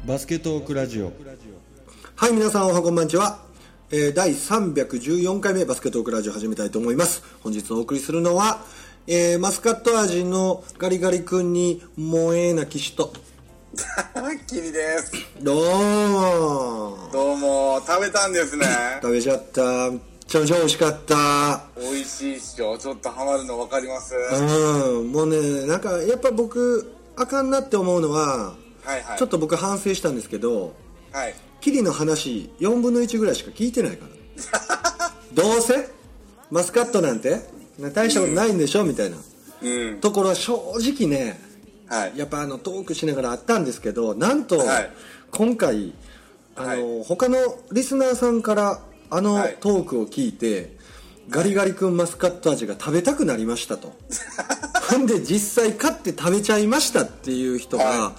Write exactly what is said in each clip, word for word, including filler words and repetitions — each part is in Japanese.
バスケットークラジオ。 はい、皆さんおはこんばんちは、えー、だいさんびゃくじゅうよんかいめバスケットークラジオ始めたいと思います。本日お送りするのは、えー、マスカット味のガリガリ君に萌えな騎士とキリです。 どうもどうも。食べたんですね。 食べちゃった。めっちゃめちゃ美味しかった。 美味しいっしょ。ちょっとハマるの分かります。 うん、もうね、なんかやっぱ僕あかんなって思うのは、 はいはい、 ちょっと僕反省したんですけど、 はい、 キリの話よんぶんのいちぐらいしか聞いてないからどうせマスカットなんて大したことないんでしょ、うん、みたいな、うん、ところは正直ね、はい、やっぱあのトークしながらあったんですけど、なんと、はい、今回あの、はい、他のリスナーさんからあのトークを聞いて、はい、ガリガリ君マスカット味が食べたくなりましたとほんで実際買って食べちゃいましたっていう人が、はい、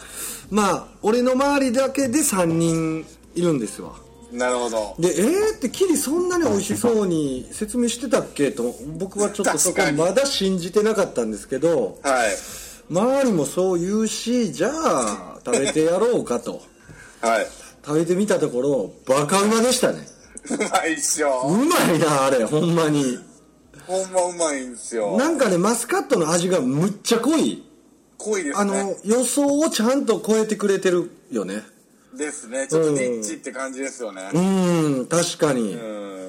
まあ俺の周りだけでさんにんいるんですわ。 なるほど。 で、えーってキリそんなに美味しそうに説明してたっけと僕はちょっとそこまだ信じてなかったんですけど、はい、周りもそう言うし、じゃあ食べてやろうかと、はい、食べてみたところバカうまでしたね。 うまいっしょ。 うまいなあれ、ほんまにほんまうまいんですよ。 なんかね、マスカットの味がむっちゃ濃い濃いですね。 あの予想をちゃんと超えてくれてるよね。 ですね。ちょっとニッチって感じですよね。 うん、うん確かに。うん、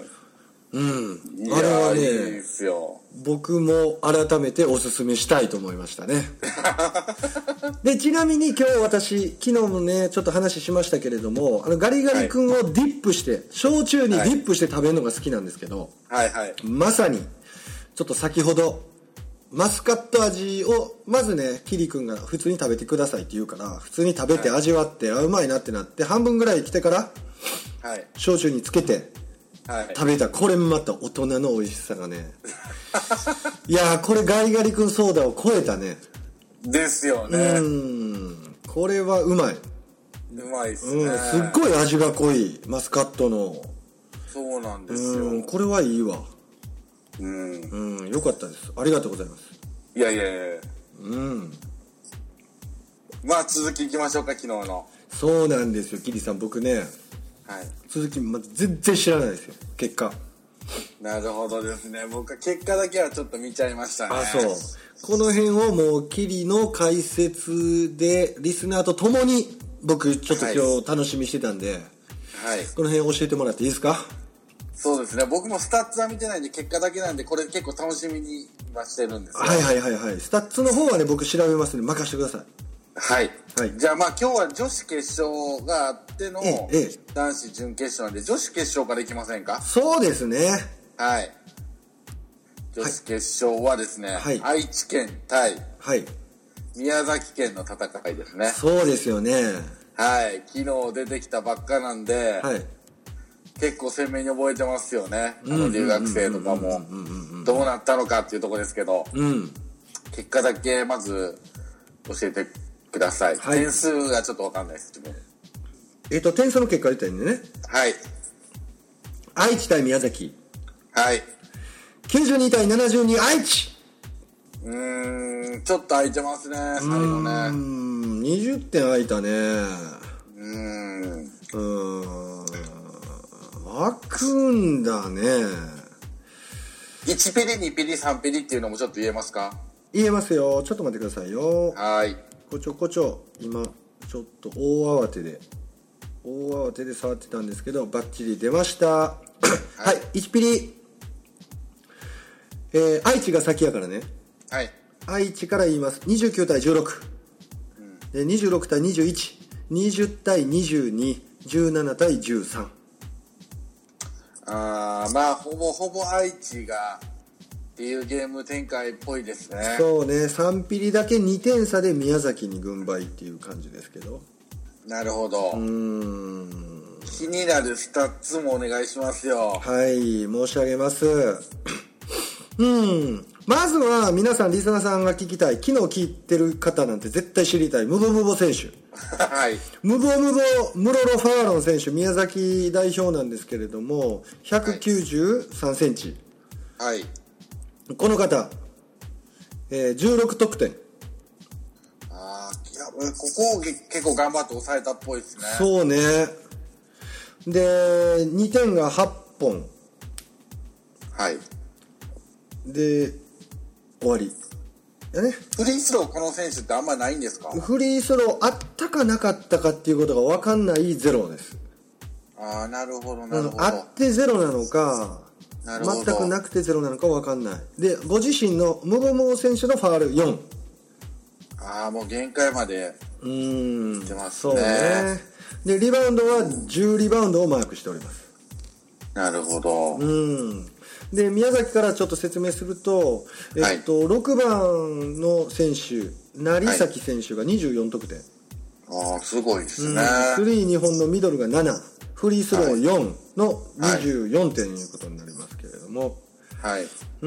うん、あれはね、いいですよ。僕も改めておすすめしたいと思いましたねで、ちなみに今日私昨日もねちょっと話しましたけれども、あのガリガリ君をディップして、はい、焼酎にディップして食べるのが好きなんですけど、はいはい、まさにちょっと先ほどマスカット味をまずねキリ君が普通に食べてくださいって言うから、普通に食べて味わって、はい、あうまいなってなって半分ぐらい来てから、はい、焼酎につけて、はい、食べた。これまた大人の美味しさがねいやーこれガリガリ君ソーダを超えたね。 ですよね。 うん、これはうまい。 うまいっすね、 うん、すっごい味が濃いマスカットの。 そうなんですよ。 うん、これはいいわ。 うん、 うん、よかったです。ありがとうございます。 いやいやいや、 うん。 まあ続きいきましょうか。昨日の。 そうなんですよ、キリさん。僕ね、はい、続き、ま、全然知らないですよ、結果。 なるほどですね。僕は結果だけはちょっと見ちゃいましたね。 あ、そう。この辺をもうキリの解説でリスナーと共に僕ちょっと今日楽しみしてたんで、はい、この辺教えてもらっていいですか？ そうですね。僕もスタッツは見てないんで結果だけなんで、これ結構楽しみにはしてるんですよ。 はいはいはいはい。スタッツの方はね僕調べますんで任せてください。 はい、はい、じゃあまあ今日は女子決勝があっての男子準決勝なんで、女子決勝からいきませんか？ そうですね。 はい。女子決勝はですね、はい、愛知県対宮崎県の戦いですね。 そうですよね。 はい。昨日出てきたばっかなんで、はい、結構鮮明に覚えてますよね。あの留学生とかもどうなったのかっていうところですけど、うん、結果だけまず教えてください。はい、点数がちょっと分かんないですけど。 えっと点数の結果出たんでね。はい。愛知対宮崎。はい。きゅうじゅうに対ななじゅうに愛知。 うーん、ちょっと空いてますね、最後ね。うーん、にじゅってん空いたね。うーん。うーん。開くんだね。 いちピリ、にピリ、さんピリっていうのもちょっと言えますか？ 言えますよ。ちょっと待ってくださいよ。 はい。 こちょこちょ、今、ちょっと大慌てで、大慌てで触ってたんですけど、バッチリ出ました。はい、はい、いちピリ。えー、愛知が先やからね。はい。愛知から言います。にじゅうきゅう対じゅうろく。うん、でにじゅうろく対にじゅういち。にじゅう対にじゅうに。じゅうなな対じゅうさん。 あー、まあ、ほぼほぼ愛知が、っていうゲーム展開っぽいですね。 そうね。さんピリだけにてん差で宮崎に軍配っていう感じですけど。 なるほど。うーん。気になるスタッツもお願いしますよ。 はい、申し上げます。うん。まずは皆さんリスナーさんが聞きたい、昨日聞いてる方なんて絶対知りたいムボムボ選手はい。ムボムボムロロファーロン選手、宮崎代表なんですけれどもひゃくきゅうじゅうさんセンチ。はい。この方、えー、じゅうろく得点。 あああ、いや、ここを結構頑張って抑えたっぽいですね。 そうね。で、にてんがはっぽん。 はい。 で、終わり。やね。 フリースローこの選手ってあんまないんですか？ フリースローあったかなかったかっていうことが分かんないゼロです。 ああ、なるほど、なるほど。 あってゼロなのか、全くなくてゼロなのか分かんない。で、ご自身のムゴムゴ選手のファールよん。 ああ、もう限界まで来てますね。そうね。 で、リバウンドはじゅうリバウンドをマークしております。 なるほど。 うん。で、宮崎からちょっと説明すると、えっと、はい、ろくばんの選手、成崎選手がにじゅうよんとくてん。 はい、ああ、すごいですね。 うん、スリーにほんのミドルがなな、フリースローよんのにじゅうよんてんということになりますけれども、 はい。 うん、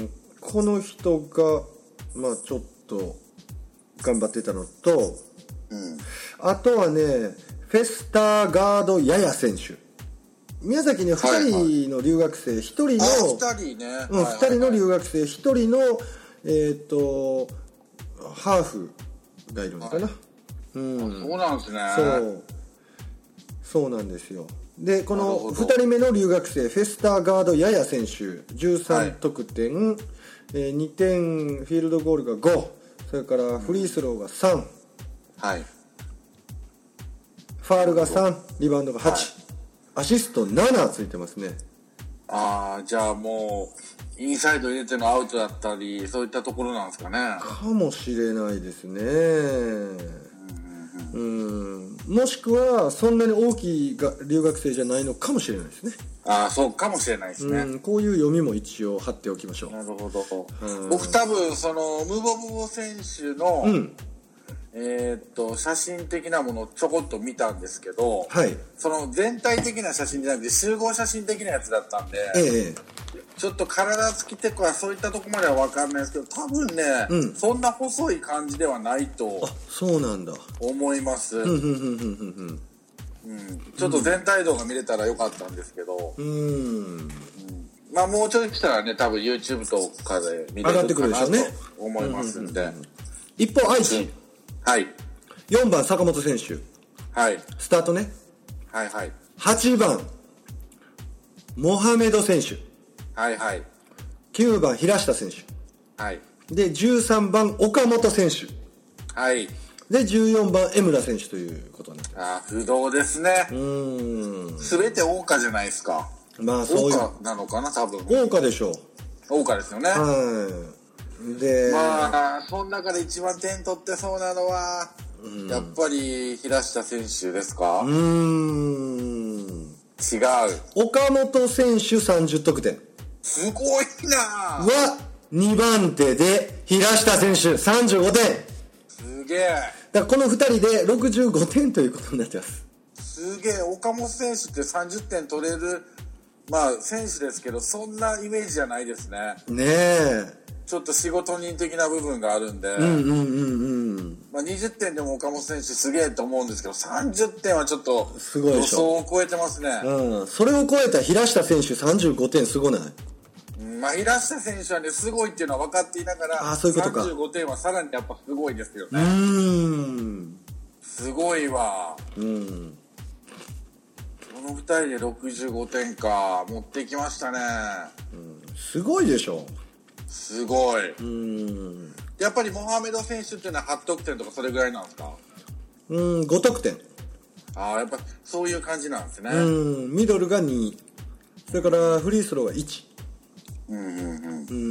この人が、まあちょっと頑張ってたのと、うん、あとはね、フェスターガードヤヤ選手。宮崎にふたりの留学生、ひとりの、 ふたりね。 うん、ふたりの留学生、ひとりの、えっと、ハーフがいるのかな。はい、 うん、そうなんですね。 そう。そうなんですよ。で、このふたりめの留学生、フェスターガードヤヤ選手、じゅうさんとくてん、はい、えー、にてん、フィールドゴールがご、それからフリースローがさん、 はい、 ファールがさん、リバウンドがはち、はい、アシストななついてますね。 ああ、じゃあもうインサイド入れてのアウトだったり、そういったところなんですかね。 かもしれないですね。うん、もしくはそんなに大きいが留学生じゃないのかもしれないですね。 ああ、そうかもしれないですね。 うん、こういう読みも一応貼っておきましょう。 なるほど。うん、僕多分そのムボムボ選手の、うん、えー、っと写真的なものをちょこっと見たんですけど、はい、その全体的な写真じゃなくて集合写真的なやつだったんで、ええ、ちょっと体つきてかそういったとこまでは分かんないですけど、多分ね、うん、そんな細い感じではないと。 あ、そうなんだ。 思います。うん、ちょっと全体像が見れたらよかったんですけど、うん、うん、まあもうちょい来たらね、多分 YouTube とかで見れるかなと思いますんで。 一方愛知、 はい、 よんばん坂本選手、はい、スタートね、 はいはい、 はちばんモハメド選手、 はいはい、 きゅうばん平下選手、 はい、 でじゅうさんばん岡本選手、 はい、 でじゅうよんばん江村選手ということになってます。 ああ、不動ですね。うーん、全て桜花じゃないですか。 まあそういう桜花なのかな、多分桜花でしょう。 桜花ですよね。 はい。でまあその中で一番点取ってそうなのは、うん、やっぱり平下選手ですか。うーん、違う。 岡本選手さんじゅっとくてん、 すごいなはにばん手で平下選手さんじゅうごてん。 すげえ。 だからこのふたりでろくじゅうごてんということになってます。 すげえ。岡本選手ってさんじゅってん取れるまあ選手ですけど、そんなイメージじゃないですね。 ねえ、 ちょっと仕事人的な部分があるんで、うんうんうんうん、まあ、にじゅってんでも岡本選手すげえと思うんですけど、さんじゅってんはちょっと予想を超えてますね。 うん、それを超えた平下選手さんじゅうごてんすごない？ まあ、平下選手はね、すごいっていうのは分かっていながら、 あ、そういうことか。 さんじゅうごてんはさらにやっぱすごいですよね。うーん、すごいわ。うん、このふたりでろくじゅうごてんか、持ってきましたね。 うん、すごいでしょ。 すごい。うん、やっぱりモハメド選手っていうのははちとくてんとかそれぐらいなんですか？ うん、ごとくてん。 ああ、やっぱそういう感じなんですね。 うん、ミドルがに、それからフリースローがいち。うんうんうん、う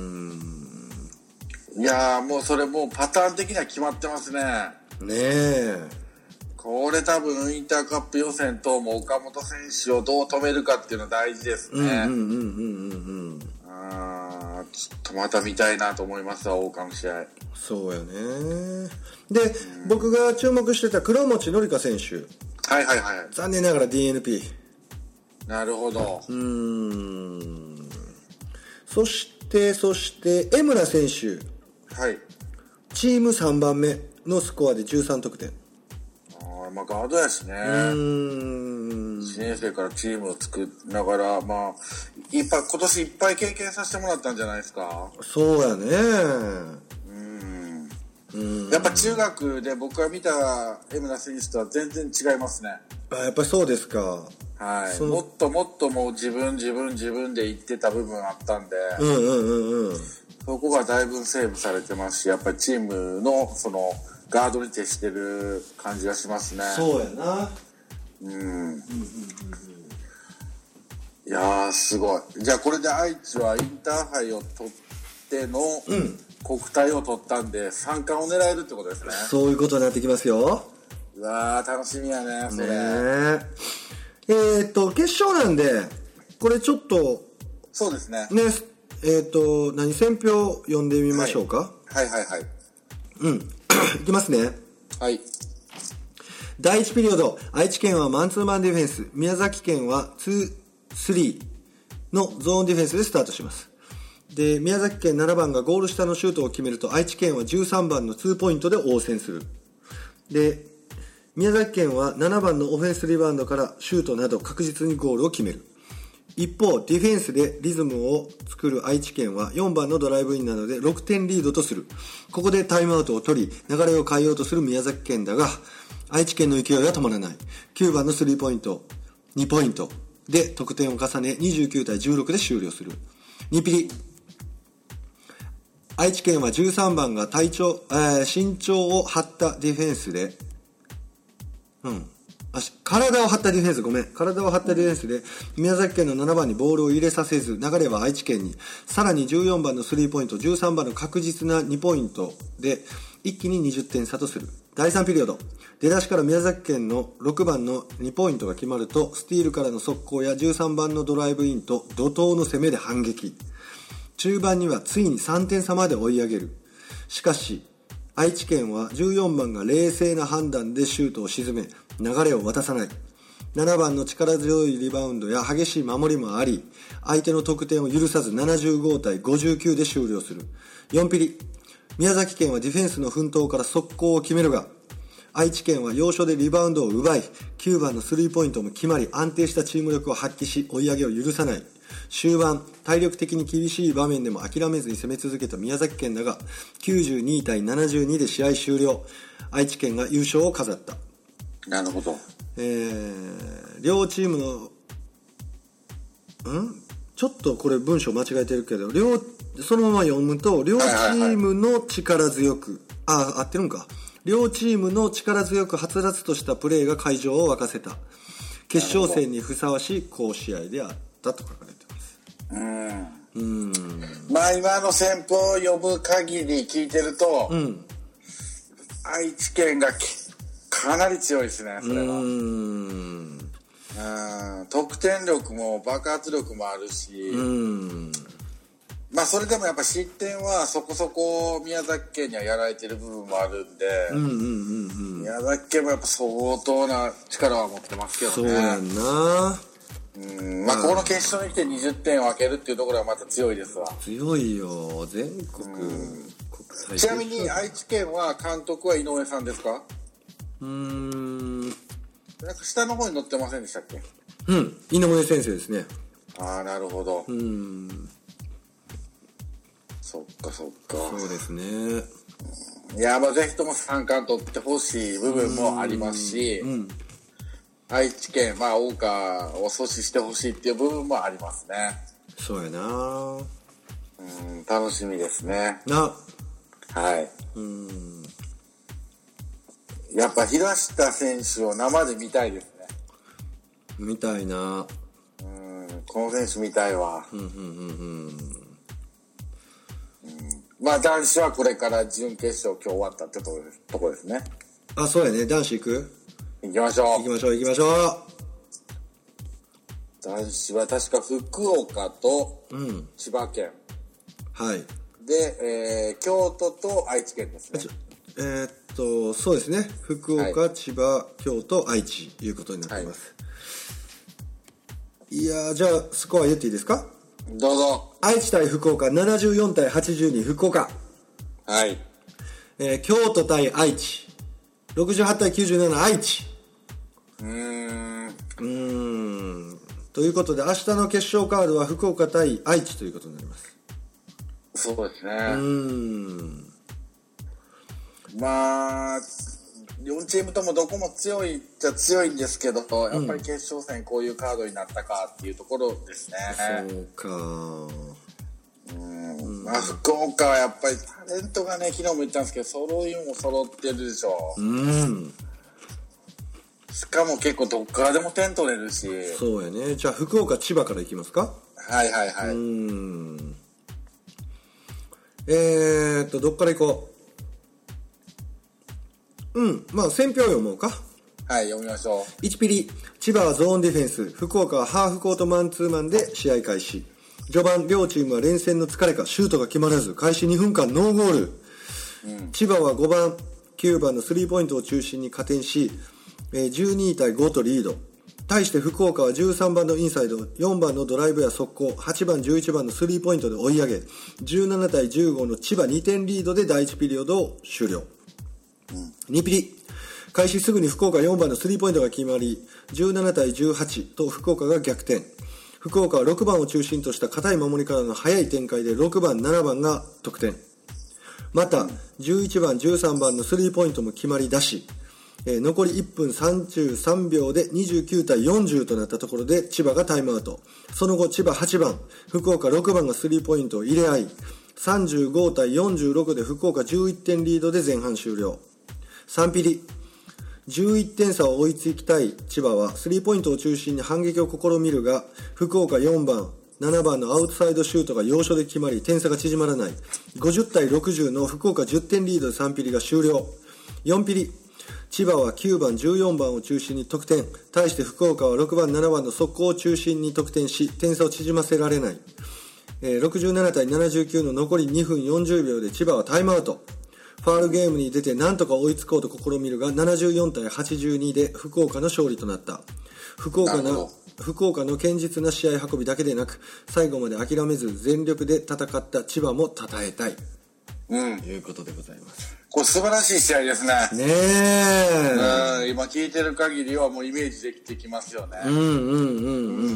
ーん、いやー、もうそれもうパターン的には決まってますね。 ねえ、 これ多分インターカップ予選等も岡本選手をどう止めるかっていうの大事ですね。うんうんうんうんうん。あー、ちょっとまた見たいなと思いますわ、桜花の試合。 そうよね。で、うん、僕が注目してた黒持紀香選手、 はいはいはい、 残念ながら ディーエヌピー。 なるほど。 うーん、そしてそして江村選手、はい、チームさんばんめのスコアでじゅうさんとくてん。 あ、まあガードやしね。うーん、いちねん生からチームを作りながら、まあいっぱい今年いっぱい経験させてもらったんじゃないですか。 そうやね。 うん、ううん、やっぱ中学で僕が見た江村選手とは全然違いますね。 あ、やっぱりそうですか。 はい。もっともっともう自分自分自分で言ってた部分あったんで、 うんうんうんうん、そこがだいぶセーブされてますし、やっぱりチームのそのガードに徹してる感じがしますね。 そうやな。 うん。うんうんうんうん、いやーすごい。じゃあこれで愛知はインターハイを取っての国体を取ったんで三冠を狙えるってことですね。 そういうことになってきますよ。 うわー楽しみやねそれ。 ねえー、っと決勝なんでこれちょっとそうですね。 ねえー、っと何選評読んでみましょうか。 はい、はいはいはい。 うんいきますね。 はい。 だいいちピリオド、愛知県はマンツーマンディフェンス、宮崎県はに、さんのゾーンディフェンスでスタートします。で、宮崎県ななばんがゴール下のシュートを決めると、愛知県はじゅうさんばんのにポイントで応戦する。で、宮崎県はななばんのオフェンスリバウンドからシュートなど確実にゴールを決める。一方、ディフェンスでリズムを作る愛知県はよんばんのドライブインなのでろくてんリードとする。ここでタイムアウトを取り、流れを変えようとする宮崎県だが、愛知県の勢いが止まらない。きゅうばんのスリーポイント、にポイントで得点を重ねにじゅうきゅうたいじゅうろくで終了する。にピリ。愛知県はじゅうさんばんが体長、えー、身長を張ったディフェンスで、うん。あ、体を張ったディフェンス、ごめん。体を張ったディフェンスで、宮崎県のななばんにボールを入れさせず、流れは愛知県に。さらにじゅうよんばんのスリーポイント、じゅうさんばんの確実なにポイントで、一気ににじゅってん差とする。だいさんピリオド。出だしから宮崎県のろくばんのにポイントが決まると、スティールからの速攻やじゅうさんばんのドライブインと怒涛の攻めで反撃。中盤にはついにさんてん差まで追い上げる。しかし、愛知県はじゅうよんばんが冷静な判断でシュートを沈め、流れを渡さない。ななばんの力強いリバウンドや激しい守りもあり、相手の得点を許さずななじゅうごたいごじゅうきゅうで終了する。よんピリ。宮崎県はディフェンスの奮闘から速攻を決めるが、愛知県は要所でリバウンドを奪い、きゅうばんのスリーポイントも決まり、安定したチーム力を発揮し、追い上げを許さない。終盤、体力的に厳しい場面でも諦めずに攻め続けた宮崎県だが、きゅうじゅうにたいななじゅうにで試合終了。愛知県が優勝を飾った。 なるほど。 えー、両チームの、んちょっとこれ文章間違えてるけど、両、そのまま読むと、両チームの力強く、はいはいはい、あ、合ってるんか。両チームの力強くはつらつとしたプレーが会場を沸かせた。決勝戦にふさわしい好試合であったと書かれています。 うん。うん。まあ今の戦法を読む限り聞いてると、うん、愛知県がかなり強いですね、それは。うん。うん得点力も爆発力もあるし、うん。まあそれでもやっぱ失点はそこそこ宮崎県にはやられてる部分もあるんで、うんうんうんうん、宮崎県もやっぱ相当な力は持ってますけどね。 そうやんな。 うんまあここの決勝に来てにじゅってんを分けるっていうところはまた強いですわ。 強いよ全国、うん、 国ちなみに愛知県は監督は井上さんですか？ うーんなんか下の方に載ってませんでしたっけ？ うん井上先生ですね。 ああなるほど。 うんそっかそっか。 そうですね。 いやまあぜひとも三冠取ってほしい部分もありますし、うんうん、愛知県まあ桜花を阻止してほしいっていう部分もありますね。 そうやな。 うん楽しみですね。 な。 はい。うんやっぱ平下選手を生で見たいですね。 見たいな。 うんこの選手見たいわ。うんうんうんうんまあ男子はこれから準決勝今日終わったってとこです、とこですね。 あ、そうやね。男子行く？ 行きましょう。 行きましょう行きましょう。 男子は確か福岡と千葉県。 うん、はい。 で、えー、京都と愛知県ですね。 えー、っと、そうですね。福岡、はい、千葉、京都、愛知ということになっています。はい、いやー、じゃあスコア言っていいですか？ どうぞ。 愛知対福岡ななじゅうよんたいはちじゅうに福岡。 はい。 えー、京都対愛知ろくじゅうはちたいきゅうじゅうなな愛知。 うーん。 うーん。ということで明日の決勝カードは福岡対愛知ということになります。 そうですね。うーん。 まあよんチームともどこも強いっちゃ強いんですけど、やっぱり決勝戦こういうカードになったかっていうところですね。 そうか。 うん、まあ福岡はやっぱりタレントがね、昨日も言ったんですけど、揃いも揃ってるでしょ。うん。しかも結構どっからでも点取れるし。 そうやね。じゃあ福岡、千葉からいきますか。 はいはいはい。うん。えーっとどっから行こう。うん、まあ選評読もうか。 はい、読みましょう。 いちピリ、千葉はゾーンディフェンス、福岡はハーフコートマンツーマンで試合開始。序盤両チームは連戦の疲れかシュートが決まらず開始にふんかんノーゴール、うん、千葉はごばんきゅうばんのスリーポイントを中心に加点し、えー、じゅうにたいごとリード。対して福岡はじゅうさんばんのインサイド、よんばんのドライブや速攻、はちばんじゅういちばんのスリーポイントで追い上げ、じゅうななたいじゅうごの千葉にてんリードでだいいちピリオドを終了、うん、にピリ、開始すぐに福岡よんばんのスリーポイントが決まり、じゅうななたいじゅうはちと福岡が逆転。福岡はろくばんを中心とした堅い守りからの速い展開でろくばん、ななばんが得点。またじゅういちばん、じゅうさんばんのスリーポイントも決まりだし、えー、残りいっぷんさんじゅうさんびょうでにじゅうきゅうたいよんじゅうとなったところで千葉がタイムアウト。その後千葉はちばん、福岡ろくばんがスリーポイントを入れ合い、さんじゅうごたいよんじゅうろくで福岡じゅういってんリードで前半終了。さんピリ、じゅういってん差を追いつきたい千葉はスリーポイントを中心に反撃を試みるが、福岡よんばん、ななばんのアウトサイドシュートが要所で決まり点差が縮まらない。ごじゅうたいろくじゅうの福岡じゅってんリードでさんピリが終了。よんピリ、千葉はきゅうばん、じゅうよんばんを中心に得点。対して福岡はろくばん、ななばんの速攻を中心に得点し点差を縮ませられない。えー、ろくじゅうななたいななじゅうきゅうの残りにふんよんじゅうびょうで千葉はタイムアウト。ファールゲームに出て何とか追いつこうと試みるがななじゅうよんたいはちじゅうにで福岡の勝利となった。福岡の福岡の堅実な試合運びだけでなく最後まで諦めず全力で戦った千葉も称えたい、うん、ということでございます。 これ素晴らしい試合ですね。 ねえ、 うん、今聞いてる限りはもうイメージできてきますよね。 うんうんうんうん。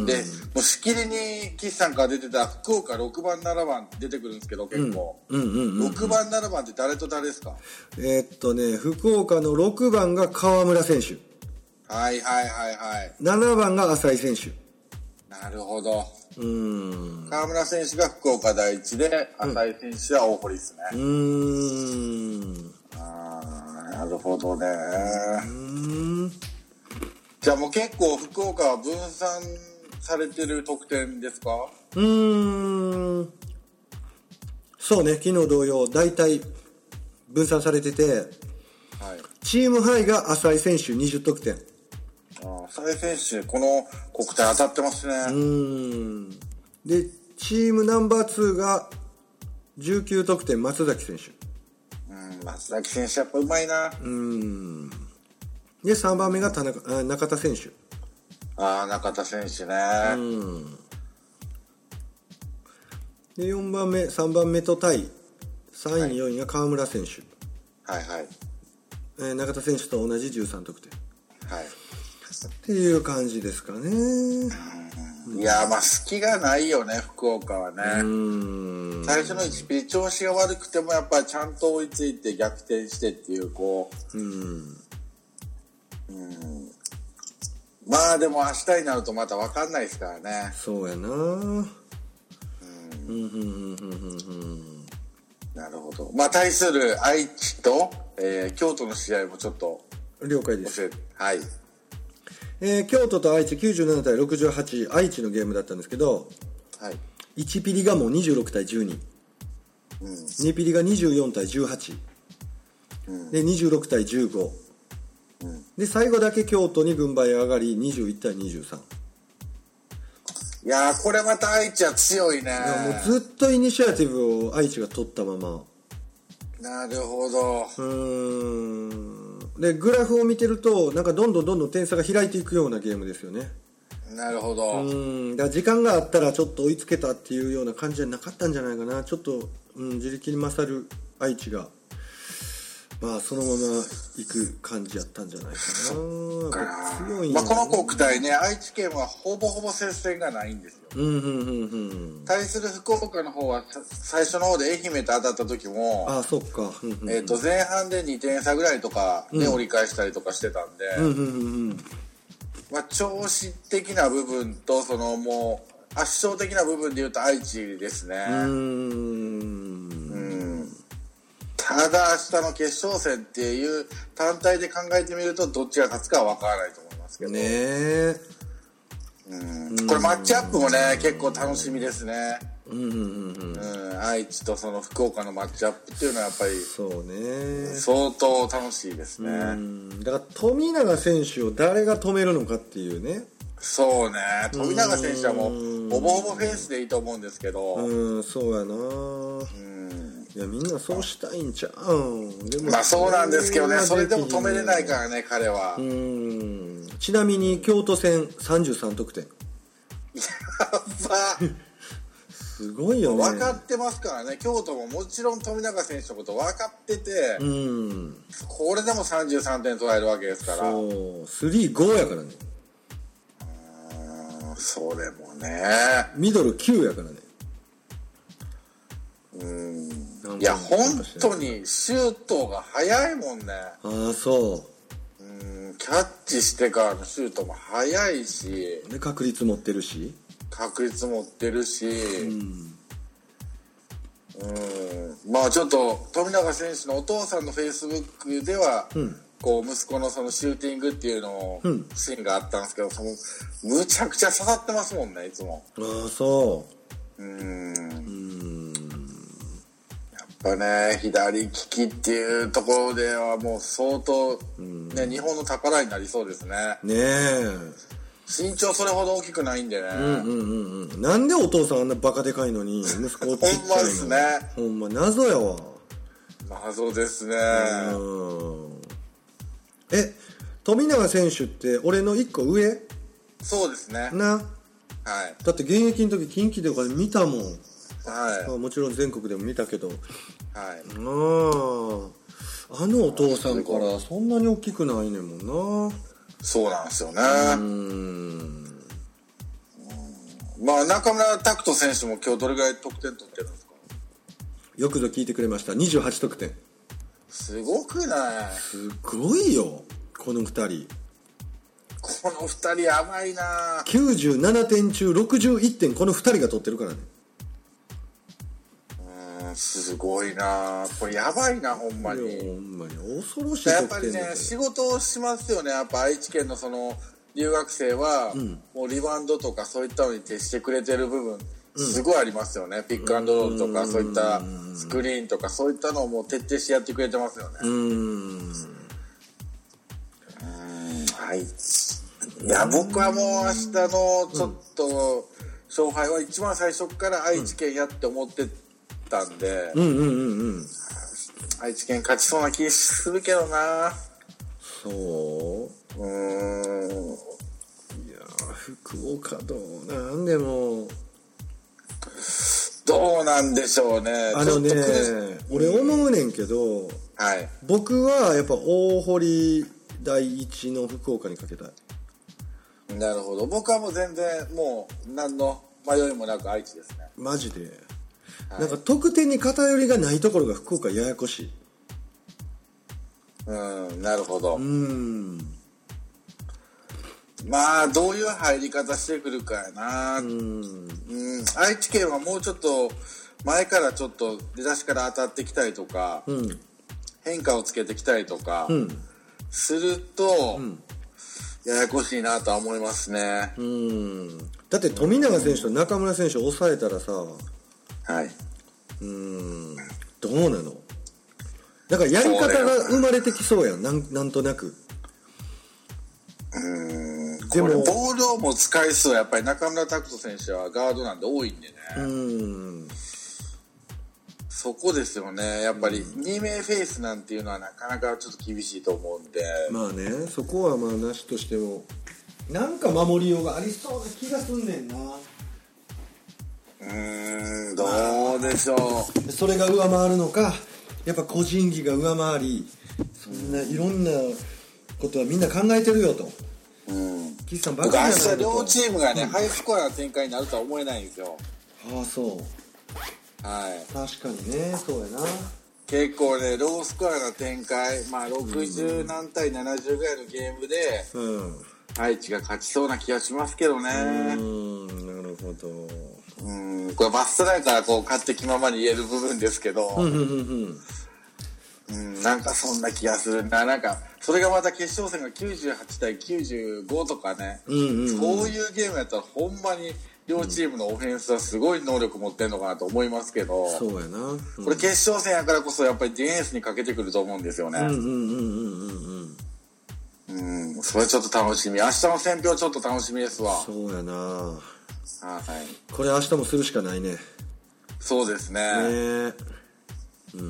でもうしきりに岸さんから出てた福岡ろくばんななばん出てくるんですけど結構、うんうんうんうん、ろくばんななばんって誰と誰ですか？ えー、っとね福岡のろくばんが川村選手、 はいはいはいはい、 ななばんが浅井選手。 なるほど。 うーん、 川村選手が福岡第一で、うん、浅井選手は大堀ですね。うーん、あー、なるほどね。うーん、じゃあもう結構福岡は分散されてる得点ですか？ うーん、そうね、昨日同様大体分散されてて、はい、チームハイが浅井選手にじゅってん。 あ、浅井選手この国体当たってますね。うーん、でチームナンバーツーがじゅうきゅうとくてん松崎選手。 うん、松崎選手やっぱうまいな。うーん、でさんばんめが田中あ中田選手。 ああ、中田選手ね。うん、 でよんばんめさんばんめとタイ、さんい、よんいが川村選手。 はいはい、 えー、中田選手と同じじゅうさんとくてん。 はい。 っていう感じですかね。 うん、いやまあ隙がないよね福岡はね。うん、最初のいちピリ調子が悪くてもやっぱりちゃんと追いついて逆転してっていうこう、うん、うん、まあでも明日になるとまた分かんないですからね。 そうやな。うん、 なるほど。まあ対する愛知と、えー、京都の試合もちょっと了解です。 はい。 えー、京都と愛知きゅうじゅうななたいろくじゅうはち、愛知のゲームだったんですけど、はい、いちピリがもうにじゅうろくたいじゅうに、うん、にピリがにじゅうよんたいじゅうはち、うん、でにじゅうろくたいじゅうご、うん、で最後だけ京都に軍配上がりにじゅういちたいにじゅうさん。 いやーこれまた愛知は強いね。いやもうずっとイニシアティブを愛知が取ったまま。 なるほど。うーん、でグラフを見てるとなんかどんどんどんどん点差が開いていくようなゲームですよね。 なるほど。 うん、だから時間があったらちょっと追いつけたっていうような感じじゃなかったんじゃないかな。ちょっと、うん、自力に勝る愛知がまあそのまま行く感じやったんじゃないかな。強いんまあこの国体ね、愛知県はほぼほぼ接戦がないんですよ。 うんうんうんうん。 対する福岡の方は最初の方で愛媛と当たった時も、 ああそっか。うんうんうん、 えっ、ー、と前半でにてん差ぐらいとかで折り返したりとかしてたんで、 うんうんうんうん、 まあ調子的な部分とそのもう圧勝的な部分でいうと愛知ですね。うーん。うんただ明日の決勝戦っていう単体で考えてみるとどっちが勝つかは分からないと思いますけどねえ、うん、これマッチアップもね結構楽しみですね。うんうんうんうん、愛知とその福岡のマッチアップっていうのはやっぱりそうね相当楽しいですね。 うんだから富永選手を誰が止めるのかっていうね。 そうね富永選手はもうほぼほぼフェースでいいと思うんですけどうんそうやなうんいやみんなそうしたいんちゃう。 でもまあそうなんですけどねそれでも止めれないからね彼は。 うんちなみに京都戦さんじゅうさん得点。 やばすごいよね。 分かってますからね京都ももちろん富永選手のこと分かっててうんこれでもさんじゅうさんてん取られるわけですから。 そうスリーゴーやからね。 うんそれもねミドルきゅうやからね。 うんいや本当にシュートが速いもんね。 ああそううんキャッチしてからのシュートも速いしで確率持ってるし確率持ってるしうんうんまあちょっと富永選手のお父さんのフェイスブックでは、うん、こう息子のそのシューティングっていうのを、うん、シーンがあったんですけどそのむちゃくちゃ刺さってますもんねいつも。 ああそううんうんやっぱね左利きっていうところではもう相当、ね、日本の宝になりそうですね。 ねえ身長それほど大きくないんでね。うんうんうんうんなんでお父さんあんなバカでかいのに息子ちっちゃいのほんまですね。 ほんま謎やわ。 謎ですね。 うんえ富永選手って俺のいっこ上。 そうですねな、はい、だって現役の時近畿とかで見たもん。はい、もちろん全国でも見たけど、はい、あああのお父さんからそんなに大きくないねんもんな。 そうなんですよね。うんまあ中村拓人選手も今日どれぐらい得点取ってるんですか。 よくぞ聞いてくれました。にじゅうはち得点。 すごくない？ すごいよこのふたり。 このふたりやばいな。 きゅうじゅうななてん中ろくじゅういってんこのふたりが取ってるからね。 すごいなこれやばいなほんまにほんまに恐ろしい。 やっぱりね仕事をしますよねやっぱ愛知県のその留学生は、うん、もうリバウンドとかそういったのに徹してくれてる部分すごいありますよね、うん、ピックアンドロールとかそういったスクリーンとかそういったのをもう徹底してやってくれてますよね。うんうんはいいや僕はもう明日のちょっと勝敗は一番最初から愛知県やって思ってたんで、うんうんうんうん、愛知県勝ちそうな気するけどな。 そううーんいや福岡どうなんでもどうなんでしょうね。 あのね俺思うねんけど、はい、僕はやっぱ大堀第一の福岡にかけたい。 なるほど僕はもう全然もう何の迷いもなく愛知ですね。 マジでなんか得点に偏りがないところが福岡ややこしい。 うんなるほど。うんまあどういう入り方してくるかやな。うんうん愛知県はもうちょっと前からちょっと出だしから当たってきたりとか、うん、変化をつけてきたりとか、うん、すると、うん、ややこしいなとは思いますね。 うんだって富永選手と中村選手を抑えたらさはい、うーんどうなの。だからやり方が生まれてきそうやん な, んなんとなく。 うーんでもボールを持つ回数はやっぱり中村拓人選手はガードなんで多いんでね。うーんそこですよねやっぱりに名フェイスなんていうのはなかなかちょっと厳しいと思うんで。 まあねそこはまあなしとしてもなんか守りようがありそうな気がすんねんな。 うーんどうでしょう。 それが上回るのかやっぱ個人技が上回り、そんないろんなことはみんな考えてるよと。 うん。 岸さん僕明日両チームがね、うん、ハイスコアな展開になるとは思えないんですよ。 ああ、そう。 はい。 確かにね、そうやな。 結構ね、ロースコアな展開、まあろくじゅう何対ななじゅうぐらいのゲームで、うん、愛知が勝ちそうな気がしますけどね。うーん、なるほど。 うん、これバストライからこう勝手気ままに言える部分ですけど、うん、うん、なんかそんな気がするな。なんか、それがまた決勝戦がきゅうじゅうはち対きゅうじゅうごとかね、うんうんうん、そういうゲームやったらほんまに、両チームのオフェンスはすごい能力持ってんのかなと思いますけど、 そうやな、うん、 これ決勝戦やからこそやっぱりディフェンスにかけてくると思うんですよね。うんうんうんうんうんうん。それちょっと楽しみ。明日の戦況ちょっと楽しみですわ。 そうやな。はい。これ明日もするしかないね。 そうですね。ね、うんうんうん、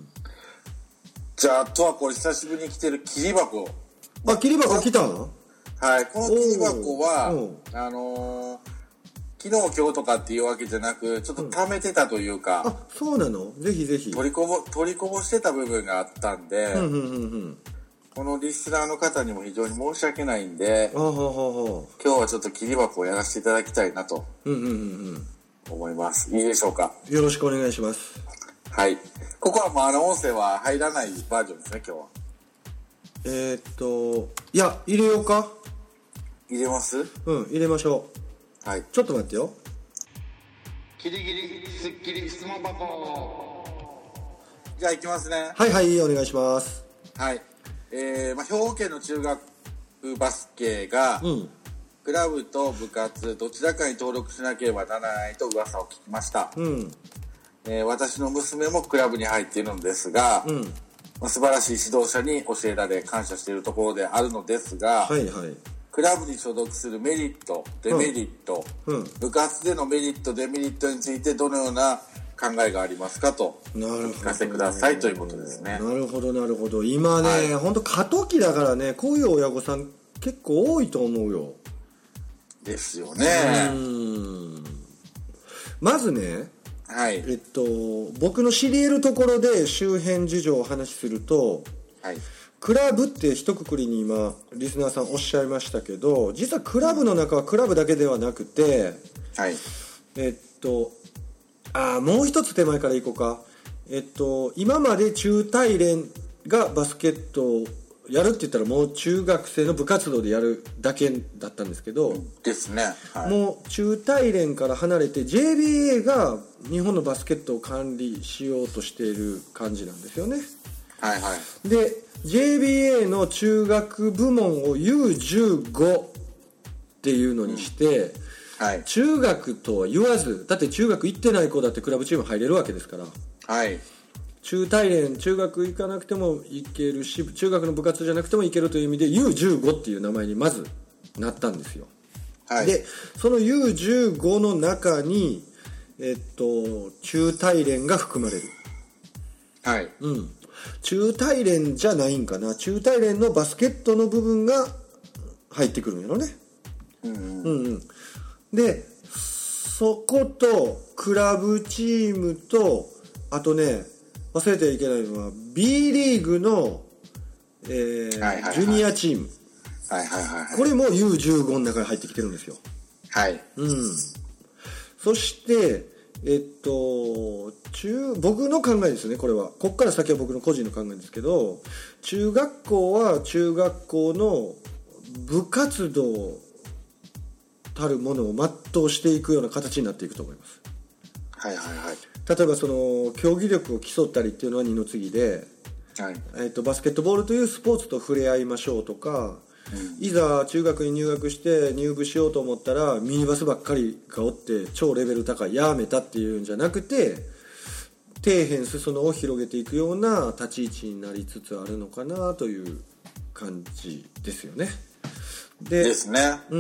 じゃああとはこれ久しぶりに来てる切り箱。 あ、切り箱来たの？ はい。この切り箱はあのー。昨日今日とかっていうわけじゃなく、ちょっと貯めてたというか、 うん、あ、そうなの？ぜひぜひ取りこぼ取りこぼしてた部分があったんで、 うんうんうんうん、 このリスナーの方にも非常に申し訳ないんで、 あははは今日はちょっと切り箱をやらせていただきたいなと思います。いいでしょうか？ よろしくお願いします。 はい。ここはもうあの音声は入らないバージョンですね、今日は。 えー、っといや入れようか。 入れます？ うん、入れましょう。はい、ちょっと待ってよ。 キリギリスッキリ質問箱。じゃあ行きますね。 はいはい、お願いします。 はい。えー、まあ、兵庫県の中学バスケが、うん、クラブと部活どちらかに登録しなければならないと噂を聞きました。うん、えー、私の娘もクラブに入っているのですが、うん、まあ、素晴らしい指導者に教えられ感謝しているところであるのですが、はいはい、クラブに所属するメリット、デメリット、うんうん、部活でのメリット、デメリットについてどのような考えがありますかと聞かせてくださいということですね。 なるほどなるほど。今ね、はい、本当過渡期だからね、こういう親御さん結構多いと思うよ。 ですよね。うーん、まずね、 はい、 えっと僕の知り得るところで周辺事情をお話しすると、はい、クラブって一括りに今リスナーさんおっしゃいましたけど、実はクラブの中はクラブだけではなくて、はい、えっとあもう一つ手前からいこうか。えっと今まで中大連がバスケットをやるって言ったらもう中学生の部活動でやるだけだったんですけどですね、 はい、もう中大連から離れて ジェイビーエー が日本のバスケットを管理しようとしている感じなんですよね。 はいはい。 で ジェイビーエー の中学部門を ユーじゅうご っていうのにして、うんはい、中学とは言わず、だって中学行ってない子だってクラブチーム入れるわけですから、はい、中大連中学行かなくても行けるし、中学の部活じゃなくても行けるという意味で ユーじゅうご っていう名前にまずなったんですよ。はい、でその ユーじゅうご の中にえっと中大連が含まれる。はい、うん。中大連じゃないんかな。中大連のバスケットの部分が入ってくるんやろね。うんうん。うんうん。で、そことクラブチームとあとね忘れてはいけないのは B リーグの、えーはいはいはい、ジュニアチーム。はいはいはいはい、これも ユーじゅうご の中に入ってきてるんですよ。はい。うん。そしてえっと中僕の考えですね。これはこっから先は僕の個人の考えですけど、中学校は中学校の部活動たるものを全うしていくような形になっていくと思います。はいはいはい。例えばその競技力を競ったりっていうのは二の次で、はいえっと、バスケットボールというスポーツと触れ合いましょうとか、うん、いざ中学に入学して入部しようと思ったらミニバスばっかりがおって超レベル高いやめたっていうんじゃなくて、底辺裾野を広げていくような立ち位置になりつつあるのかなという感じですよね。 でですね。 うん。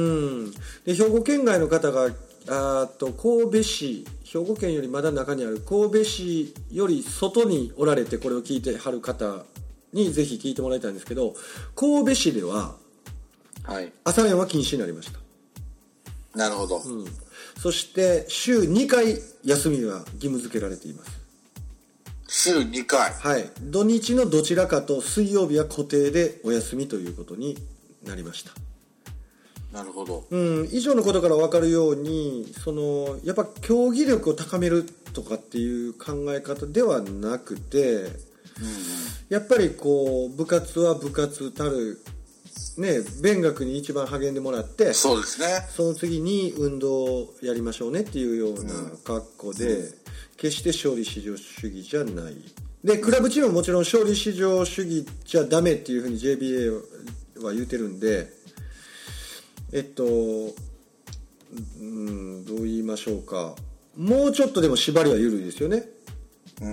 で兵庫県外の方があと神戸市、兵庫県よりまだ中にある神戸市より外におられてこれを聞いてはる方にぜひ聞いてもらいたいんですけど、神戸市では、はい、朝練は禁止になりました。 なるほど。 うん。そして週にかい休みは義務付けられています。 週にかい。 はい。土日のどちらかと水曜日は固定でお休みということになりました。 なるほど。 うん、以上のことから分かるように、そのやっぱ競技力を高めるとかっていう考え方ではなくて、うんうん、やっぱりこう部活は部活たるね、勉学に一番励んでもらって、 そうですね。 その次に運動をやりましょうねっていうような格好で、うん、決して勝利至上主義じゃない。で、クラブチームももちろん勝利至上主義じゃダメっていうふうに ジェイビーエー は言うてるんで、えっと、うん、どう言いましょうか。もうちょっとでも縛りは緩いですよね。うん、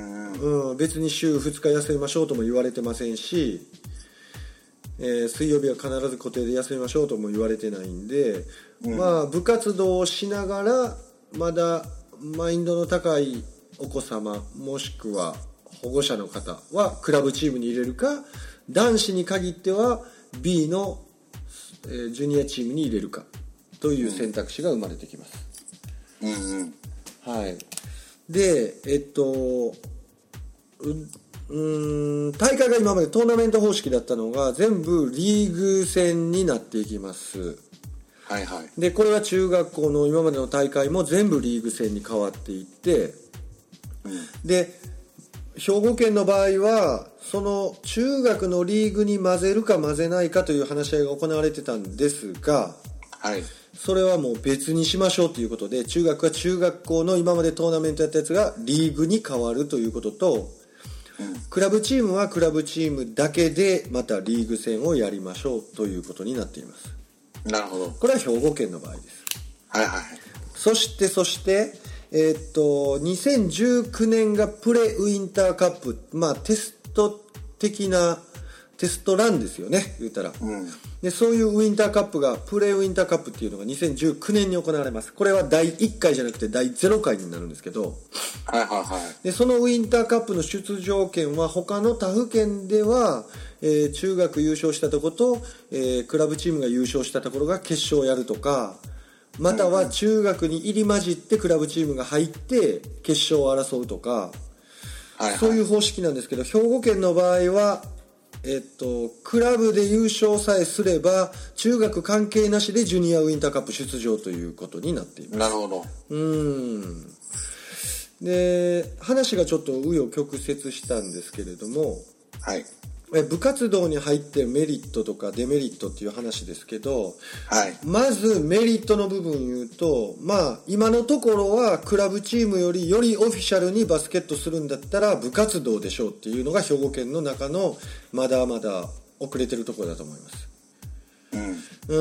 うん、別に週ふつか休みましょうとも言われてませんし、えー、水曜日は必ず固定で休みましょうとも言われてないんで、うん、まあ部活動をしながらまだマインドの高いお子様もしくは保護者の方はクラブチームに入れるか、男子に限っては B の、えー、ジュニアチームに入れるかという選択肢が生まれてきます。うんうんはい、でえっとううーん大会が今までトーナメント方式だったのが全部リーグ戦になっていきます。はいはい、でこれは中学校の今までの大会も全部リーグ戦に変わっていって、うん、で兵庫県の場合はその中学のリーグに混ぜるか混ぜないかという話し合いが行われてたんですが、はい、それはもう別にしましょうということで、中学は中学校の今までトーナメントやったやつがリーグに変わるということと、うん、クラブチームはクラブチームだけでまたリーグ戦をやりましょうということになっています。なるほど。これは兵庫県の場合です。はいはい。そしてそしてえー、っとにせんじゅうきゅうねんがプレウィンターカップ、まあテスト的なテストランですよね、言うたら、うん、でそういうウィンターカップがプレウィンターカップっていうのがにせんじゅうきゅうねんに行われます。これはだいいっかいじゃなくてだいゼロかいになるんですけど、はいはいはい、でそのウィンターカップの出場権は他の他府県では、えー、中学優勝したところと、えー、クラブチームが優勝したところが決勝をやるとか、または中学に入り混じってクラブチームが入って決勝を争うとか、はいはい、そういう方式なんですけど、兵庫県の場合はえっと、クラブで優勝さえすれば中学関係なしでジュニアウィンターカップ出場ということになっています。なるほど。うんで話がちょっと紆余曲折したんですけれども、はい、部活動に入ってメリットとかデメリットっていう話ですけど、はい、まずメリットの部分言うと、まあ今のところはクラブチームよりよりオフィシャルにバスケットするんだったら部活動でしょうっていうのが兵庫県の中のまだまだ遅れてるところだと思います。うん、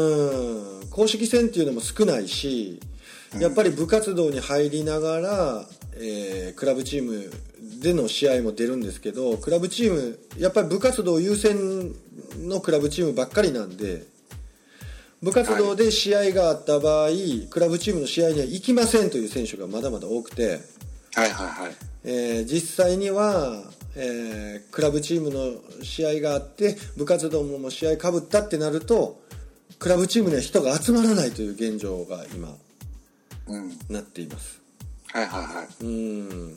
うん公式戦っていうのも少ないし、やっぱり部活動に入りながら、えー、クラブチームでの試合も出るんですけど、クラブチームやっぱり部活動優先のクラブチームばっかりなんで、部活動で試合があった場合、はい、クラブチームの試合には行きませんという選手がまだまだ多くて、はいはいはいえー、実際には、えー、クラブチームの試合があって部活動も試合かぶったってなるとクラブチームには人が集まらないという現状が今、うん、なっています。はいはいはい。うん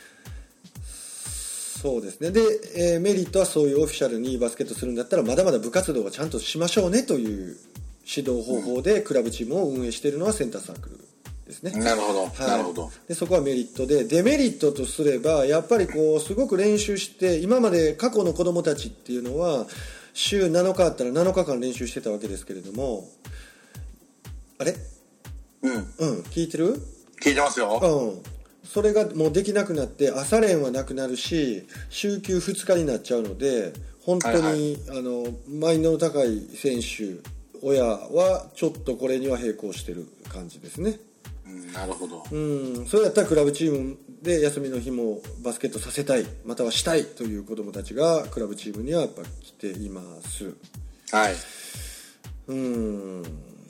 そうですね。で、えー、メリットはそういうオフィシャルにバスケットするんだったらまだまだ部活動はちゃんとしましょうねという指導方法でクラブチームを運営しているのはセンターサークルですね。なるほど、はい、なるほど。でそこはメリットで、デメリットとすればやっぱりこうすごく練習して、今まで過去の子どもたちっていうのは週なのかあったらなのかかん練習してたわけですけれども、あれうんうん聞いてる？聞いてますよ。うんそれがもうできなくなって朝練はなくなるし週休ふつかになっちゃうので、本当に、はいはい、あのマインドの高い選手親はちょっとこれには並行してる感じですね。うん、なるほど。うんそれだったらクラブチームで休みの日もバスケットさせたいまたはしたいという子どもたちがクラブチームにはやっぱ来ています。はい。うん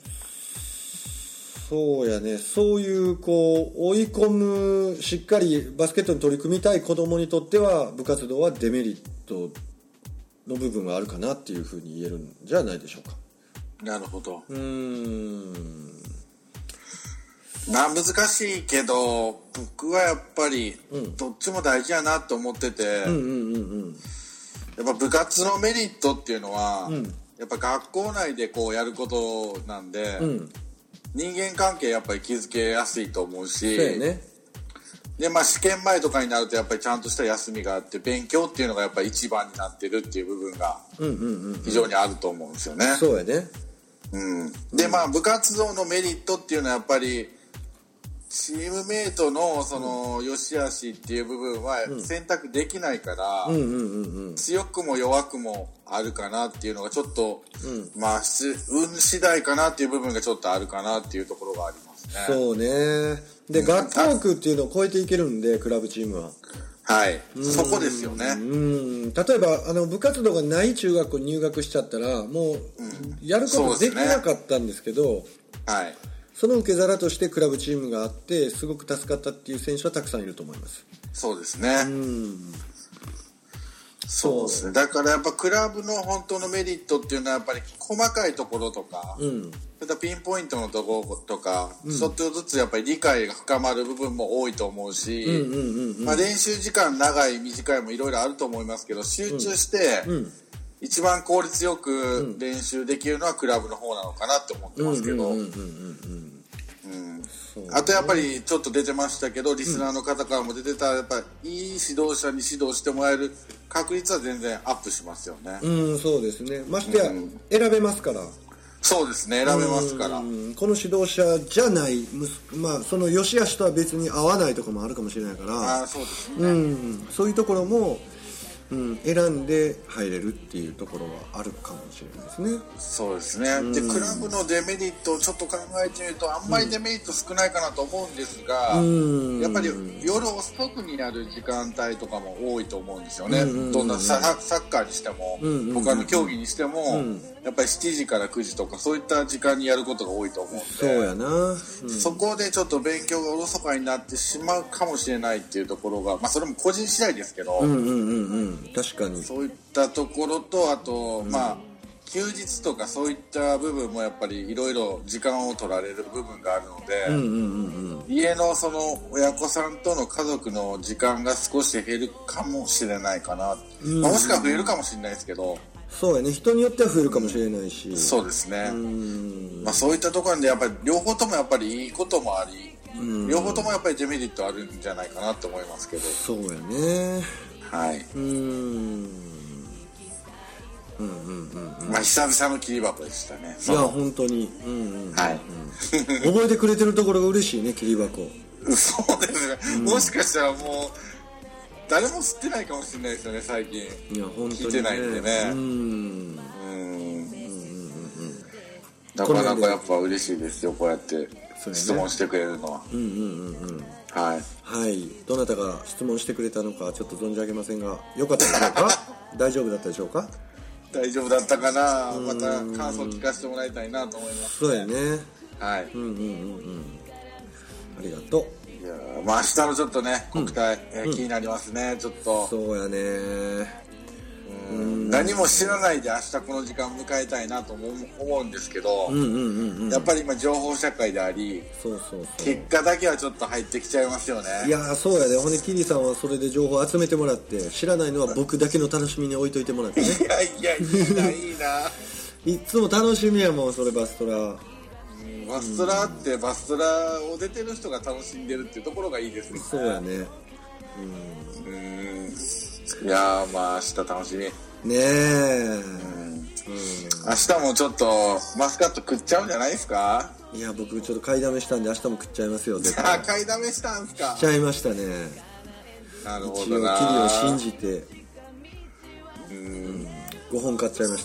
そうやね。そういうこう追い込むしっかりバスケットに取り組みたい子どもにとっては部活動はデメリットの部分はあるかなっていうふうに言えるんじゃないでしょうか。なるほど。うーんまあ難しいけど僕はやっぱりどっちも大事やなと思ってて、うんうんうんうん、やっぱ部活のメリットっていうのは、うん、やっぱ学校内でこうやることなんで、うん、人間関係やっぱり築けやすいと思うし、そうやね。でまあ試験前とかになるとやっぱりちゃんとした休みがあって勉強っていうのがやっぱり一番になってるっていう部分が非常にあると思うんですよね。 そうやね。 うん、でまあ部活動のメリットっていうのはやっぱりチームメイトのその良し悪しっていう部分は選択できないから、うんうんうんうん、強くも弱くもあるかなっていうのがちょっと、うん、まあ運次第かなっていう部分がちょっとあるかなっていうところがありますね。 そうね。で、うん、学校枠っていうのを超えていけるんでクラブチームは。 はい、そこですよね。 うん例えばあの部活動がない中学校に入学しちゃったらもうやることできなかったんですけど、うんね、はい、その受け皿としてクラブチームがあってすごく助かったっていう選手はたくさんいると思います。 そうですね。うんそうですね。だからやっぱクラブの本当のメリットっていうのはやっぱり細かいところとか、うん、またピンポイントのところとか、うん、ちょっとずつやっぱり理解が深まる部分も多いと思うし、まあ練習時間長い短いもいろいろあると思いますけど集中して、うんうん、一番効率よく練習できるのはクラブの方なのかなって思ってますけど。あとやっぱりちょっと出てましたけどリスナーの方からも出てたやっぱりいい指導者に指導してもらえる確率は全然アップしますよね。 うんそうですね。ましてや、うん、選べますから。 そうですね選べますから。 この指導者じゃないまあその良し悪しとは別に合わないところもあるかもしれないからあそうですね、 うん、そういうところもうん、選んで入れるっていうところはあるかもしれないですね。 そうですね、うん、でクラブのデメリットをちょっと考えてみるとあんまりデメリット少ないかなと思うんですが、うん、やっぱり夜遅くになる時間帯とかも多いと思うんですよね、うん、どんな サ, サッカーにしても、うん、他の競技にしても、うん、やっぱりしちじからくじとかそういった時間にやることが多いと思うんでそうやな、うん、 そこでちょっと勉強がおろそかになってしまうかもしれないっていうところが、まあ、それも個人次第ですけど、うんうんうんうん確かにそういったところとあと、うん、まあ休日とかそういった部分もやっぱりいろいろ時間を取られる部分があるので、うんうんうんうん、家のその親子さんとの家族の時間が少し減るかもしれないかな、うんまあ、もしくは増えるかもしれないですけどそうやね人によっては増えるかもしれないし、 うん、そうですね、うんまあ、そういったところでやっぱり両方ともやっぱりいいこともあり、うん、両方ともやっぱりデメリットあるんじゃないかなと思いますけどそうやねはいうんうんうんうんうん、まあ久々の切り箱でしたね。 いや本当に、うんうんうん、 はい覚えてくれてるところが嬉しいね切り箱。 そうですね、うん、もしかしたらもう誰も知ってないかもしれないですよね最近。 いや本当に、ね、 聞いてないんでね。うんうんうんなかなかやっぱ嬉しいですよこうやって質問してくれるのは。うんうんうんうんはいはいどなたが質問してくれたのかちょっと存じ上げませんがよかったでしょうか大丈夫だったでしょうか大丈夫だったかなまた感想聞かせてもらいたいなと思います、 ね、そうやねはいうんうんうんうんありがとう。 いやまあ明日のちょっとね国体、うんえー、気になりますね、うん、ちょっとそうやねうん何も知らないで明日この時間を迎えたいなと思うんですけど、うんうんうんうん、やっぱり今情報社会でありそうそうそう結果だけはちょっと入ってきちゃいますよね。 いやそうやでほんでキリさんはそれで情報集めてもらって知らないのは僕だけの楽しみに置いといてもらってねいやいやいいないいないつも楽しみやもんそれバストラバストラってバストラを出てる人が楽しんでるっていうところがいいですね。 そうやねうんうんいやまあ明日楽しみねえ、うんうん、 明日もちょっとマスカット食っちゃうんじゃないですか。 いや僕ちょっと買いだめしたんで明日も食っちゃいますよ絶対。買いだめしたんすか。 しちゃいましたね。 なるほどな一応キリを信じてうん、うん、ごほん買っちゃいました。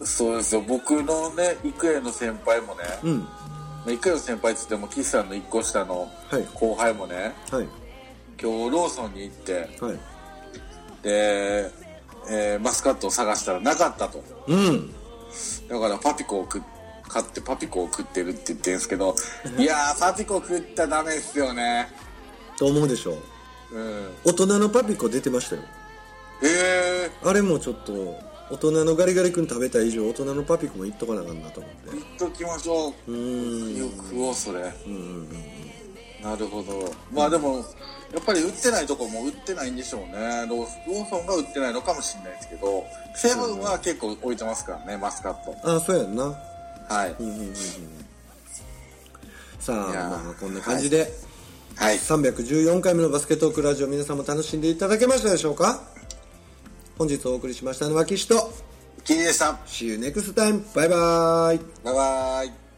そうですよ僕のね育英の先輩もね、うん、育英の先輩っつっても岸さんのいっこ下の後輩もね、はい、今日ローソンに行って、はい、で、えー、マスカットを探したらなかったと、うん、だからパピコを食買ってパピコを食ってるって言ってるんですけどいやーパピコ食ったらダメですよねと思うでしょう、うん、大人のパピコ出てましたよ。 へえあれもちょっと大人のガリガリ君食べた以上大人のパピ君もいっとかなあかんなと思って。 いっときましょう。うーん、よく食おうそれ。うんうんうん、なるほど。まあでもやっぱり売ってないとこも売ってないんでしょうね。ローソンが売ってないのかもしれないですけど、セブンは結構置いてますからね、マスカット。 ああ、そうやんな。 はい。うんうんうんうん、 さあ、まあこんな感じで、 はい、 さんびゃくじゅうよんかいめのバスケトークラジオ、皆さんも楽しんでいただけましたでしょうか。本日お送りしましたのは岸とキリでした。 See you next time. バイバイ。 バイバイ。